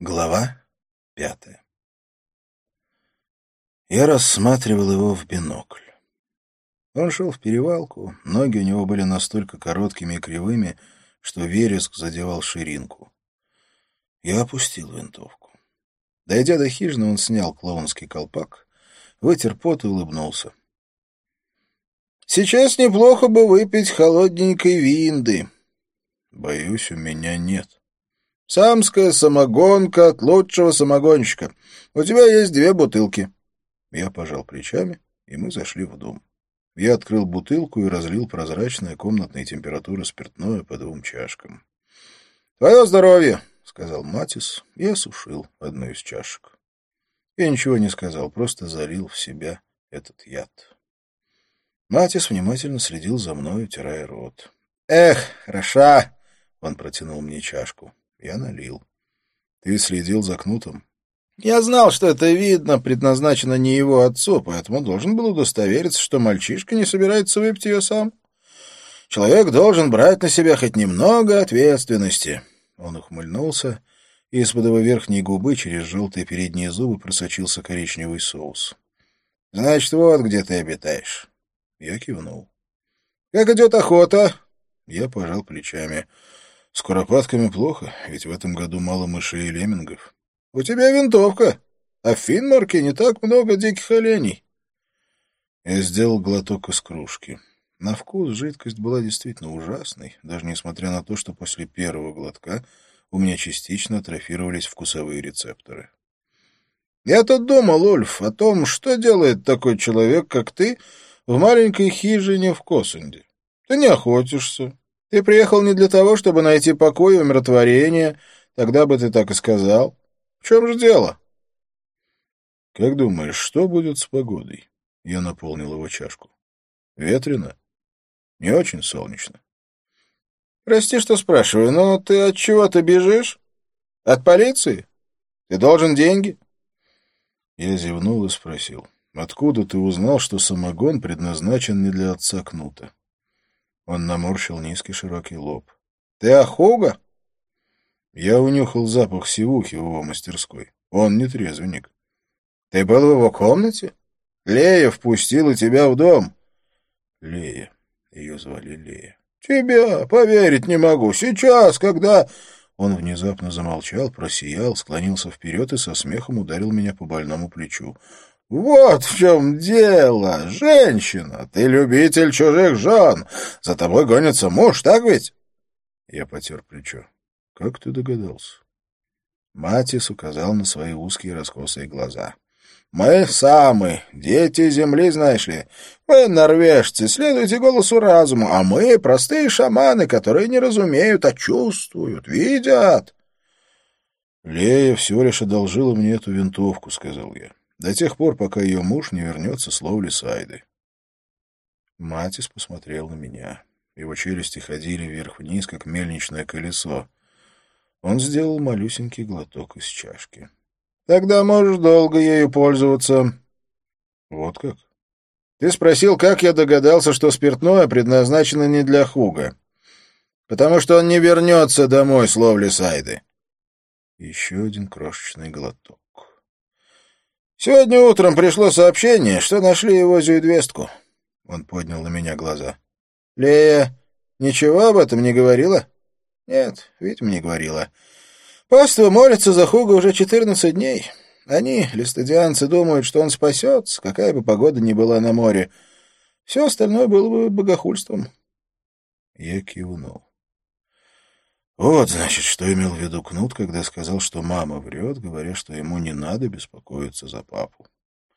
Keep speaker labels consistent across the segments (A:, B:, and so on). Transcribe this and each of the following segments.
A: Глава 5. Я рассматривал его в бинокль. Он шел в перевалку, ноги у него были настолько короткими и кривыми, что вереск задевал ширинку. Я опустил винтовку. Дойдя до хижины, он снял клоунский колпак, вытер пот и улыбнулся. «Сейчас неплохо бы выпить холодненькой винды». «Боюсь, у меня нет». «Самская самогонка от лучшего самогонщика. У тебя есть 2 бутылки». Я пожал плечами, и мы зашли в дом. Я открыл бутылку и разлил прозрачное комнатной температуры спиртное по 2 чашкам. «Твое здоровье!» — сказал Матис и осушил одну из чашек. Я ничего не сказал, просто залил в себя этот яд. Матис внимательно следил за мной, утирая рот. «Эх, хороша!» — он протянул мне чашку. Я налил. «Ты следил за Кнутом?» «Я знал, что это видно, предназначено не его отцу, поэтому должен был удостовериться, что мальчишка не собирается выпить ее сам. Человек должен брать на себя хоть немного ответственности». Он ухмыльнулся, и из-под его верхней губы через желтые передние зубы просочился коричневый соус. «Значит, вот где ты обитаешь». Я кивнул. «Как идет охота?» Я пожал плечами. «С куропатками плохо, ведь в этом году мало мышей и леммингов». «У тебя винтовка, а в Финмарке не так много диких оленей». Я сделал глоток из кружки. На вкус жидкость была действительно ужасной, даже несмотря на то, что после первого глотка у меня частично атрофировались вкусовые рецепторы. «Я тут думал, Ульф, о том, что делает такой человек, как ты, в маленькой хижине в Косунде. Ты не охотишься. Ты приехал не для того, чтобы найти покой и умиротворение, тогда бы ты так и сказал. В чем же дело?» «Как думаешь, что будет с погодой?» Я наполнил его чашку. «Ветрено? Не очень солнечно». «Прости, что спрашиваю, но ты от чего ты бежишь? От полиции? Ты должен деньги?» Я зевнул и спросил. «Откуда ты узнал, что самогон предназначен не для отца Кнута?» Он наморщил низкий широкий лоб. «Ты Ахуга?» Я унюхал запах сивухи в его мастерской. Он не трезвенник. «Ты был в его комнате? Лея впустила тебя в дом». «Лея». Ее звали Лея. «Тебя поверить не могу. Сейчас, когда...» Он внезапно замолчал, просиял, склонился вперед и со смехом ударил меня по больному плечу. «Вот в чем дело! Женщина! Ты любитель чужих жен! За тобой гонится муж, так ведь?» Я потер плечо. «Как ты догадался?» Матис указал на свои узкие раскосые глаза. «Мы самые, дети земли, знаешь ли. Вы, норвежцы, следуйте голосу разума, а мы — простые шаманы, которые не разумеют, а чувствуют, видят». «Лея всего лишь одолжила мне эту винтовку», — сказал я. «До тех пор, пока ее муж не вернется с ловли Сайды». Матис посмотрел на меня. Его челюсти ходили вверх-вниз, как мельничное колесо. Он сделал малюсенький глоток из чашки. «Тогда можешь долго ею пользоваться». «Вот как?» «Ты спросил, как я догадался, что спиртное предназначено не для Хуга. Потому что он не вернется домой с ловли Сайды». Еще один крошечный глоток. «Сегодня утром пришло сообщение, что нашли его зюидвестку». Он поднял на меня глаза. «Лея ничего об этом не говорила?» «Нет, видимо, не говорила. Паства молится за Хуга уже 14 дней. Они, листодианцы, думают, что он спасется, какая бы погода ни была на море. Все остальное было бы богохульством». Я кивнул. Вот, значит, что имел в виду Кнут, когда сказал, что мама врет, говоря, что ему не надо беспокоиться за папу.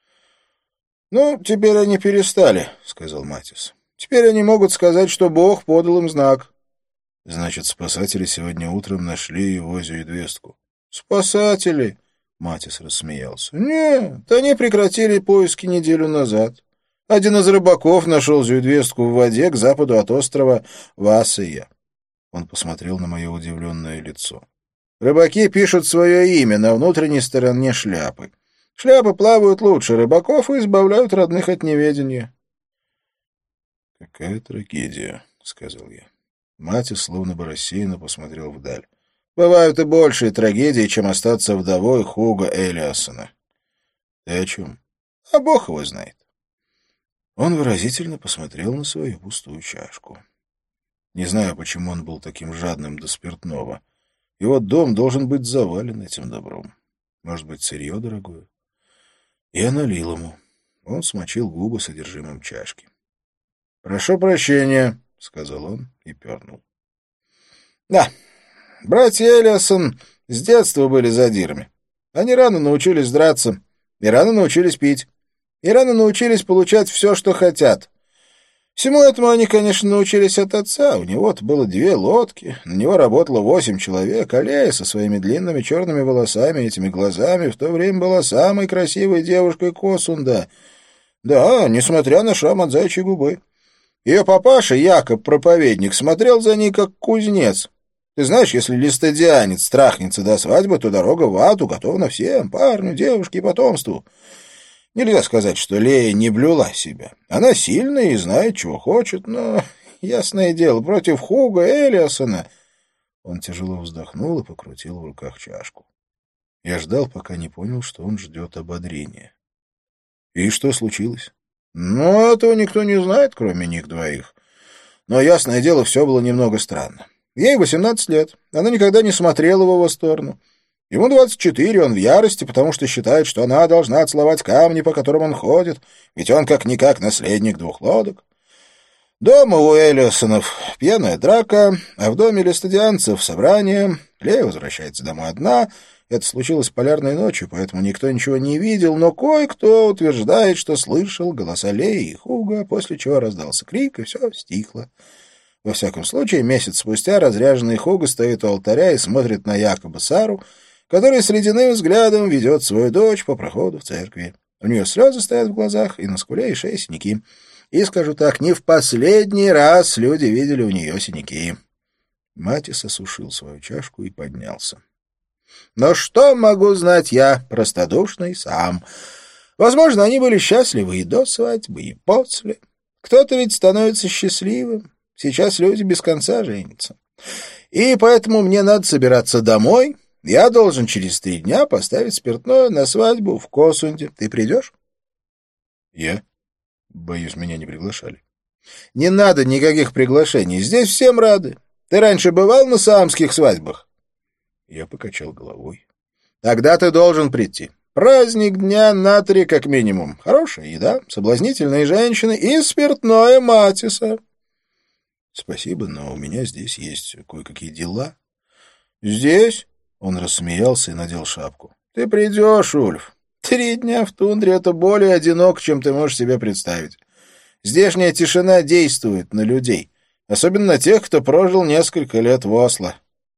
A: «Ну, теперь они перестали», — сказал Матис. «Теперь они могут сказать, что Бог подал им знак». «Значит, спасатели сегодня утром нашли его зюидвестку». «Спасатели?» — Матис рассмеялся. «Нет, они прекратили поиски неделю назад. Один из рыбаков нашел зюидвестку в воде к западу от острова Васия». Он посмотрел на мое удивленное лицо. «Рыбаки пишут свое имя на внутренней стороне шляпы. Шляпы плавают лучше рыбаков и избавляют родных от неведения». «Какая трагедия», — сказал я. Матис словно бы рассеянно посмотрел вдаль. Бывают и большие трагедии, чем остаться вдовой Хуга Элиассона. Ты о чем? А бог его знает. Он выразительно посмотрел на свою пустую чашку. Не знаю, почему он был таким жадным до спиртного. Его дом должен быть завален этим добром. Может быть, сырье дорогое? Я налил ему. Он смочил губы содержимым чашки. — Прошу прощения, — сказал он и пернул. — Да, братья Элиассон с детства были задирами. Они рано научились драться, и рано научились пить, и рано научились получать все, что хотят. Всему этому они, конечно, научились от отца. У него-то было 2 лодки, на него работало 8 человек, а Лея со своими длинными черными волосами и этими глазами в то время была самой красивой девушкой Косунда. Да, несмотря на шрам от заячьей губы. Ее папаша, Якоб, проповедник, смотрел за ней, как кузнец. Ты знаешь, если листодианец трахнется до свадьбы, то дорога в ад уготована всем, парню, девушке и потомству. Нельзя сказать, что Лея не блюла себя. Она сильная и знает, чего хочет, но, ясное дело, против Хуга Элиассона... Он тяжело вздохнул и покрутил в руках чашку. Я ждал, пока не понял, что он ждет ободрения. И что случилось? Ну, этого никто не знает, кроме них двоих. Но, ясное дело, все было немного странно. Ей 18 лет, она никогда не смотрела в его сторону. Ему 24, он в ярости, потому что считает, что она должна целовать камни, по которым он ходит, ведь он как-никак наследник 2 лодок. Дома у Элиассонов пьяная драка, а в доме листодианцев собрание. Лея возвращается домой одна. Это случилось полярной ночью, поэтому никто ничего не видел, но кое-кто утверждает, что слышал голоса Леи и Хуга, после чего раздался крик, и все стихло. Во всяком случае, месяц спустя разряженный Хуга стоит у алтаря и смотрит на Якоба Сару, который с ледяным взглядом ведет свою дочь по проходу в церкви. У нее слезы стоят в глазах, и на скуле и шее синяки. И, скажу так, не в последний раз люди видели у нее синяки. Матис осушил свою чашку и поднялся. Но что могу знать я, простодушный сам? Возможно, они были счастливы и до свадьбы, и после. Кто-то ведь становится счастливым. Сейчас люди без конца женятся. И поэтому мне надо собираться домой. Я должен через 3 дня поставить спиртное на свадьбу в Косунде. Ты придешь? Я? Боюсь, меня не приглашали. Не надо никаких приглашений. Здесь всем рады. Ты раньше бывал на саамских свадьбах? Я покачал головой. Тогда ты должен прийти. Праздник дня на 3 как минимум. Хорошая еда, соблазнительные женщины и спиртное Матиса. Спасибо, но у меня здесь есть кое-какие дела. Здесь? Он рассмеялся и надел шапку. Ты придешь, Ульф. 3 дня в тундре — это более одиноко, чем ты можешь себе представить. Здешняя тишина действует на людей, особенно на тех, кто прожил несколько лет в Осло.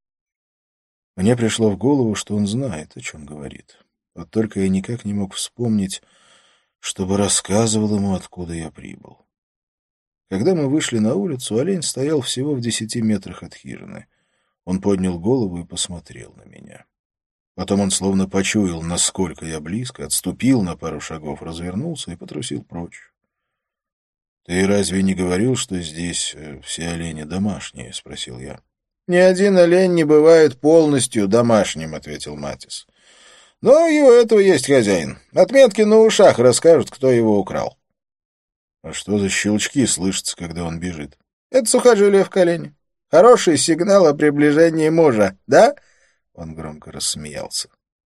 A: Мне пришло в голову, что он знает, о чем говорит. Вот только я никак не мог вспомнить, чтобы рассказывал ему, откуда я прибыл. Когда мы вышли на улицу, олень стоял всего в 10 метрах от хижины. Он поднял голову и посмотрел на меня. Потом он словно почуял, насколько я близко, отступил на пару шагов, развернулся и потрусил прочь. — Ты разве не говорил, что здесь все олени домашние? — спросил я. — Ни один олень не бывает полностью домашним, — ответил Матис. — Но и у этого есть хозяин. Отметки на ушах расскажут, кто его украл. — А что за щелчки слышатся, когда он бежит? — Это сухожилие в колене. Хороший сигнал о приближении мужа, да? Он громко рассмеялся.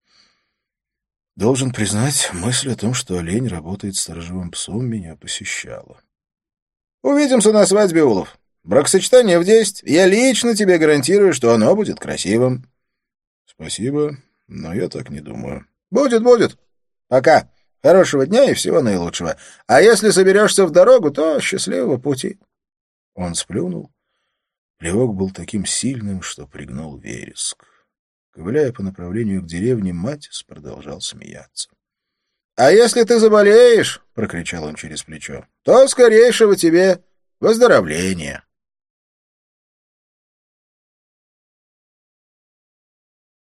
A: Должен признать, мысль о том, что олень работает сторожевым псом, меня посещала. Увидимся на свадьбе, Улов. Бракосочетание в действии. Я лично тебе гарантирую, что оно будет красивым. Спасибо, но я так не думаю. Будет, будет. Пока. Хорошего дня и всего наилучшего. А если соберешься в дорогу, то счастливого пути. Он сплюнул. Плевок был таким сильным, что пригнул вереск. Ковыляя по направлению к деревне, Матис продолжал смеяться. — А если ты заболеешь, — прокричал он через плечо, — то скорейшего тебе выздоровления.